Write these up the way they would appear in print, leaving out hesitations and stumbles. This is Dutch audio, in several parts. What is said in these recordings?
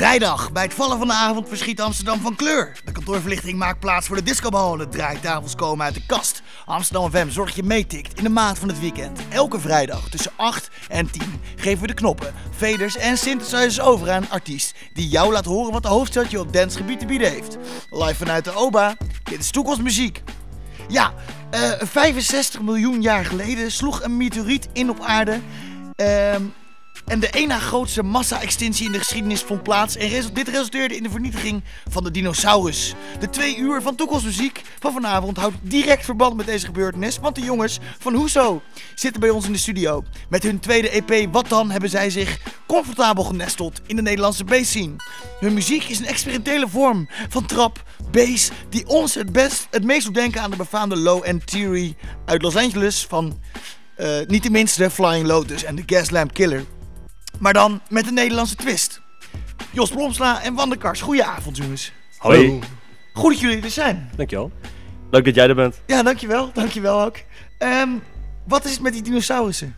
Vrijdag, bij het vallen van de avond verschiet Amsterdam van kleur. De kantoorverlichting maakt plaats voor de discobal. De draaitafels komen uit de kast. Amsterdam FM zorgt je meetikt in de maand van het weekend. Elke vrijdag tussen 8 en 10 geven we de knoppen, faders en synthesizers over aan een artiest die jou laat horen wat de hoofdstad je op dancegebied te bieden heeft. Live vanuit de OBA, dit is toekomstmuziek. Ja, 65 miljoen jaar geleden sloeg een meteoriet in op aarde. En de één na grootste massa-extinctie in de geschiedenis vond plaats en dit resulteerde in de vernietiging van de dinosaurus. De 2 uur van toekomstmuziek van vanavond houdt direct verband met deze gebeurtenis, want de jongens van Hoezo zitten bij ons in de studio. Met hun tweede EP Wat Dan hebben zij zich comfortabel genesteld in de Nederlandse bass-scene. Hun muziek is een experimentele vorm van trap, bass, die ons het meest doet denken aan de befaamde Low-End Theory uit Los Angeles van niet de minste Flying Lotus en de Gaslamp Killer. Maar dan met een Nederlandse twist. Jos Blomsla en Van Kars, goedenavond jongens. Hoi. Goed dat jullie er zijn. Dankjewel. Leuk dat jij er bent. Ja, dankjewel ook. Wat is het met die dinosaurussen?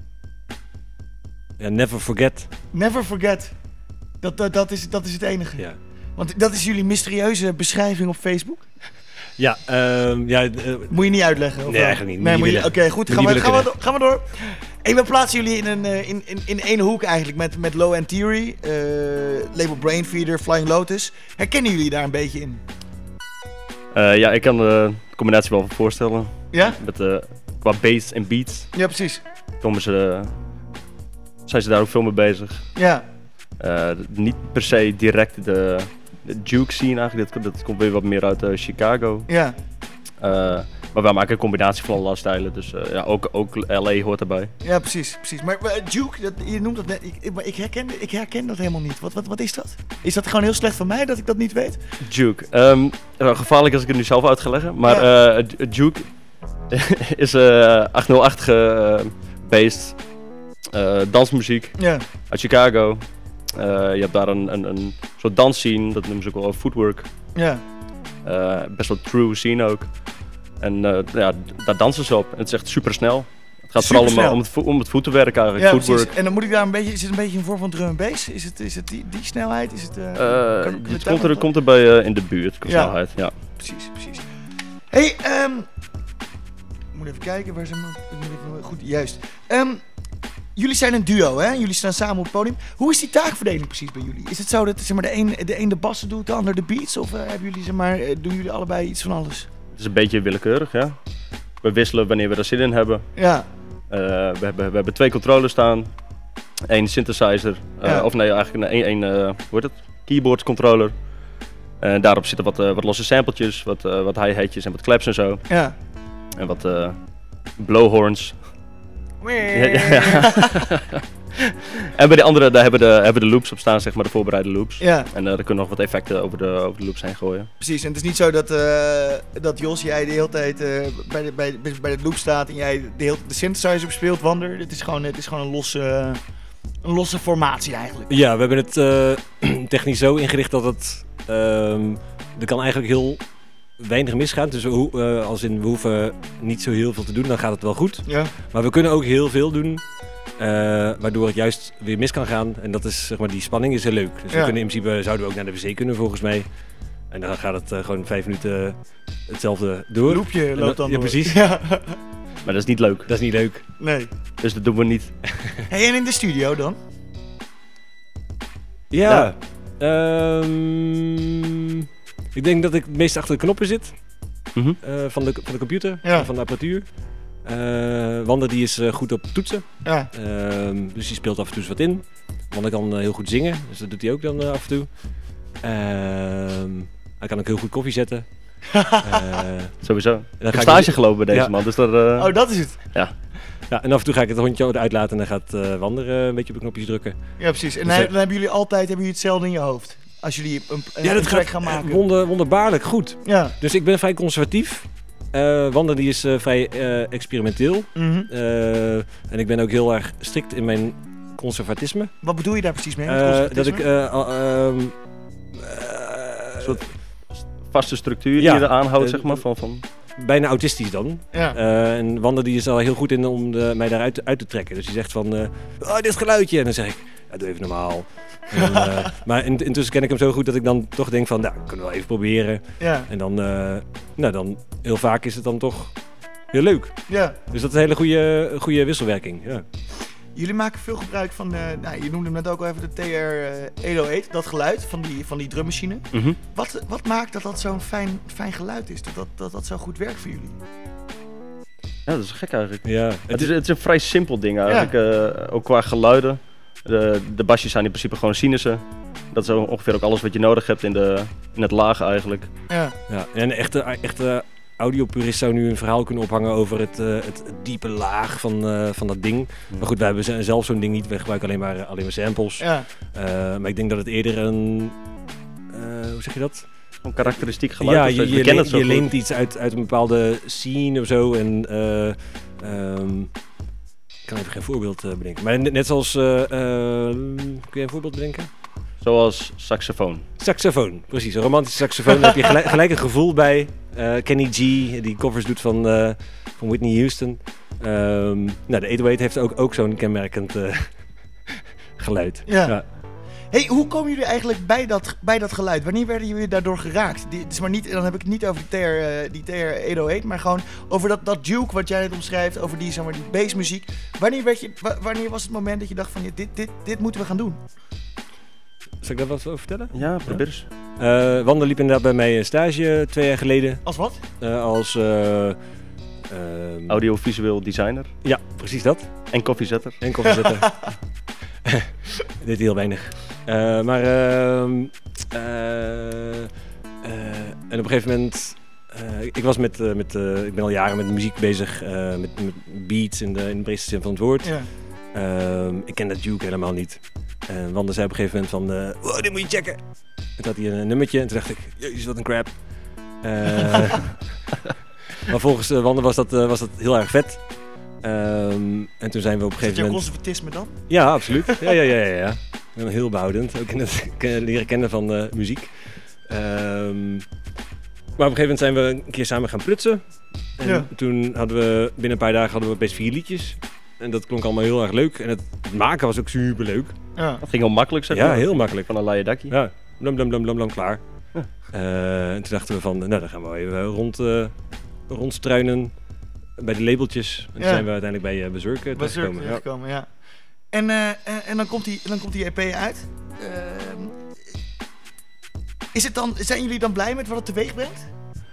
Ja, never forget. Never forget. Dat is het enige. Ja. Want dat is jullie mysterieuze beschrijving op Facebook? Ja, moet je niet uitleggen? Of nee, eigenlijk niet. Nee, Oké, goed. Gaan we door. Hey, we plaatsen jullie in één hoek eigenlijk met Low-End Theory, label Brainfeeder, Flying Lotus. Herkennen jullie daar een beetje in? Ja, ik kan de combinatie wel voorstellen. Ja? Qua bass en beats. Ja, precies. Zijn ze daar ook veel mee bezig. Ja. Niet per se direct de juke scene eigenlijk, dat komt weer wat meer uit Chicago. Ja. Maar wij maken een combinatie van alle stijlen, dus ook LA hoort erbij. Ja, precies. Maar juke, je noemt dat net, ik herken dat helemaal niet. Wat is dat? Is dat gewoon heel slecht van mij dat ik dat niet weet? Juke. Gevaarlijk als ik het nu zelf uit ga leggen, maar juke is 808-based dansmuziek uit Chicago. Je hebt daar een soort dansscene, dat noemen ze ook wel footwork. Ja. Best wel true scene ook. En daar dansen ze op. En het is echt super snel. Het gaat vooral om het voetenwerk eigenlijk, footwork. Precies. En dan moet ik daar is het een beetje een vorm van drum en bass? Is het die snelheid? Is het, het komt erbij in de buurt, qua snelheid. Ja. Precies. Hey, ik moet even kijken, waar zijn we? Goed, juist. Jullie zijn een duo, hè? Jullie staan samen op het podium. Hoe is die taakverdeling precies bij jullie? Is het zo dat de een de bassen doet, de ander de beats? Of doen jullie allebei iets van alles? Het is een beetje willekeurig, ja. We wisselen wanneer we er zin in hebben. Ja. We hebben 2 controllers staan. 1 synthesizer. Één keyboard controller. Daarop zitten wat losse sampletjes, wat hi-hatjes en wat claps en zo. Ja. En wat blowhorns. En bij de andere, daar hebben de loops op staan, zeg maar, de voorbereide loops. Ja. En daar kunnen nog wat effecten over de loops heen gooien. Precies, en het is niet zo dat Jos, jij de hele tijd bij de loop staat en jij de synthesizer bespeelt, Wander. Het is gewoon een losse formatie eigenlijk. Ja, we hebben het technisch zo ingericht dat het er kan eigenlijk heel weinig misgaan. Dus we hoeven niet zo heel veel te doen, dan gaat het wel goed. Ja. Maar we kunnen ook heel veel doen, waardoor het juist weer mis kan gaan. En dat is, zeg maar, die spanning is heel leuk. Dus we kunnen in principe, zouden we ook naar de wc kunnen volgens mij. En dan gaat het gewoon 5 minuten hetzelfde door. Loopje loopt dan ja, door. Precies. Ja. Maar dat is niet leuk. Dat is niet leuk. Nee. Dus dat doen we niet. Hey, en in de studio dan? Ja. Ik denk dat ik het meest achter de knoppen zit. Mm-hmm. Van de computer, van de apparatuur. Wanda die is goed op toetsen. Ja. Dus die speelt af en toe eens wat in. Wanda kan heel goed zingen, dus dat doet hij ook dan af en toe. Hij kan ook heel goed koffie zetten. Sowieso. Ik heb stage gelopen bij deze man. Dus Oh, dat is het. Ja. Ja, en af en toe ga ik het hondje eruit laten en dan gaat Wander een beetje op de knopjes drukken. Ja, precies. En dan hebben jullie altijd hetzelfde in je hoofd? Als jullie een track gaan maken? Wonderbaarlijk goed. Ja. Dus ik ben vrij conservatief. Wander die is vrij experimenteel. Mm-hmm. En ik ben ook heel erg strikt in mijn conservatisme. Wat bedoel je daar precies mee? Dat ik een soort vaste structuur die je er aanhoudt, zeg maar. Van... Bijna autistisch dan. Ja. En Wander die is er heel goed in om mij daaruit uit te trekken. Dus die zegt van, dit geluidje. En dan zeg ik, doe even normaal. En dan, maar intussen ken ik hem zo goed dat ik dan toch denk van, nou, kunnen we wel even proberen. Ja. En dan heel vaak is het dan toch heel leuk. Ja. Dus dat is een hele goede wisselwerking. Ja. Jullie maken veel gebruik van, je noemde net ook al even de TR-808, dat geluid van die drummachine. Mm-hmm. Wat maakt dat zo'n fijn geluid is, dat zo goed werkt voor jullie? Ja, dat is gek eigenlijk. Ja, het is een vrij simpel ding eigenlijk, ook qua geluiden. De basjes zijn in principe gewoon sinussen. Dat is ongeveer ook alles wat je nodig hebt in het laag eigenlijk. Ja. En een echte audiopurist zou nu een verhaal kunnen ophangen over het diepe laag van dat ding. Maar goed, wij hebben zelf zo'n ding niet. We gebruiken alleen maar samples. Ja. Maar ik denk dat het eerder een... hoe zeg je dat? Een karakteristiek geluid. Ja, je leent iets uit een bepaalde scene of zo. En ik kan even geen voorbeeld bedenken. Maar net zoals... kun je een voorbeeld bedenken? Zoals saxofoon. Saxofoon, precies. Een romantische saxofoon. Daar heb je gelijk een gevoel bij. Kenny G, die covers doet van Whitney Houston. De 808 heeft ook zo'n kenmerkend geluid. Ja. Hey, hoe komen jullie eigenlijk bij dat geluid? Wanneer werden jullie daardoor geraakt? Dan heb ik het niet over die TR-808, maar gewoon over dat juke wat jij net omschrijft, over die bassmuziek. Wanneer was het moment dat je dacht van, dit moeten we gaan doen? Zal ik daar wat over vertellen? Ja, probeer eens. Wanda liep inderdaad bij mij stage 2 jaar geleden. Als wat? Als... audiovisueel designer. Ja, precies dat. En koffiezetter. Dit heel weinig. En op een gegeven moment... ik ben al jaren met muziek bezig, met beats in de breedste zin van het woord. Ja. Ik ken dat juke helemaal niet. En Wanda zei op een gegeven moment van, dit moet je checken. En toen had hij een nummertje en toen dacht ik, jezus, wat een crap. Maar volgens Wanda was dat heel erg vet. En toen zijn we op een gegeven moment... Is dat jouw conservatisme dan? Ja, absoluut. Ja. Ik ben heel behoudend, ook in het leren kennen van muziek. Maar op een gegeven moment zijn we een keer samen gaan prutsen. En toen hadden we binnen een paar dagen best 4 liedjes. En dat klonk allemaal heel erg leuk. En het maken was ook super leuk. Ja. Dat ging heel makkelijk, zeg maar. Ja, heel makkelijk. Van een laaie dakje. Ja, blam, klaar. Ja. En toen dachten we van, nou dan gaan we even rondstruinen bij de labeltjes. En toen zijn we uiteindelijk bij Berserk terechtgekomen. Ja. En dan komt die EP uit. Zijn jullie dan blij met wat het teweeg brengt?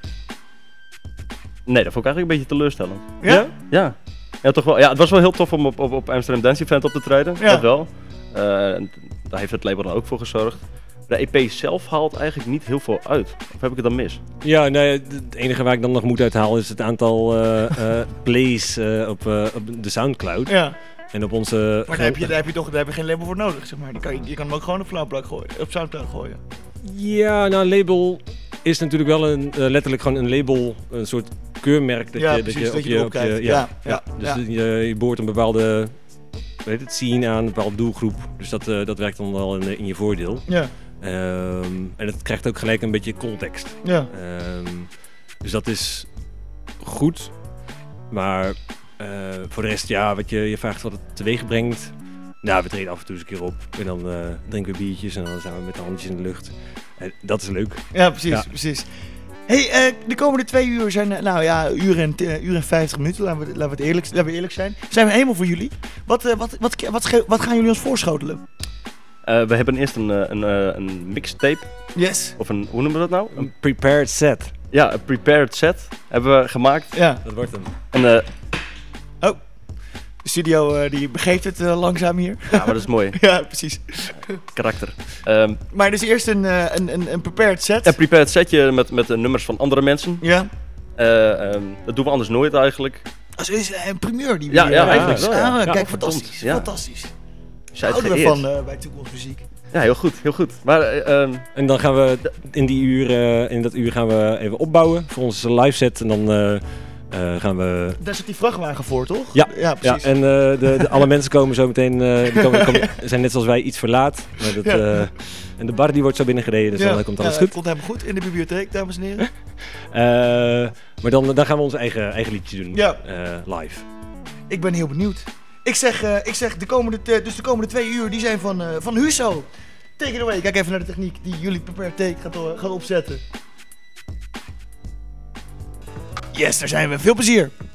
Nee, dat vond ik eigenlijk een beetje teleurstellend. Ja? Ja. Ja, toch wel. Ja, het was wel heel tof om op Amsterdam Dance Event op te treden. Ja. Dat wel. Daar heeft het label dan ook voor gezorgd. De EP zelf haalt eigenlijk niet heel veel uit. Of heb ik het dan mis? Ja, nee, het enige waar ik dan nog moet uithalen is het aantal plays op de Soundcloud. Ja. En op onze... Maar daar heb je geen label voor nodig, zeg maar. Je kan hem ook gewoon op Soundcloud gooien. Ja, nou, een label is natuurlijk wel letterlijk gewoon een label, een soort keurmerk dat je erop krijgt. Dus je boort een bepaalde scene aan, een bepaalde doelgroep. Dus dat werkt dan wel in je voordeel. Ja. En het krijgt ook gelijk een beetje context. Ja. Dus dat is goed. Maar voor de rest, wat je vraagt wat het teweeg brengt. Nou, we treden af en toe eens een keer op. En dan drinken we biertjes en dan zijn we met de handjes in de lucht. Dat is leuk. Ja, precies. Hey, de komende 2 uur zijn, uur en 50 minuten. Laten we eerlijk zijn. Zijn we helemaal voor jullie? Wat gaan jullie ons voorschotelen? We hebben eerst een mixtape. Yes. Of hoe noemen we dat nou? Een prepared set. Ja, een prepared set hebben we gemaakt. Ja, dat wordt hem. En, de studio die begeeft het langzaam hier. Ja, maar dat is mooi. Ja, precies. Karakter. Maar dus eerst een prepared set. Een prepared setje met nummers van andere mensen. Ja. Dat doen we anders nooit eigenlijk. Zo is een primeur die we Ja, eigenlijk wel. Ja. Kijk, fantastisch. Ja. Fantastisch. Houden we van bij toekomstmuziek. Ja, heel goed. Maar, en dan gaan we in dat uur gaan we even opbouwen voor onze live set. En dan gaan we... Daar zit die vrachtwagen voor, toch? Ja, precies. Ja, en alle mensen komen zo meteen... zijn net zoals wij iets verlaat. Maar en de bar die wordt zo binnengereden, dus dan komt alles goed. Dat komt helemaal goed in de bibliotheek, dames en heren. Maar dan gaan we onze eigen liedje doen, live. Ik ben heel benieuwd. Ik zeg de komende 2 uur die zijn van Huso. Take it away. Kijk even naar de techniek die jullie per take gaat opzetten. Yes, daar zijn we. Veel plezier.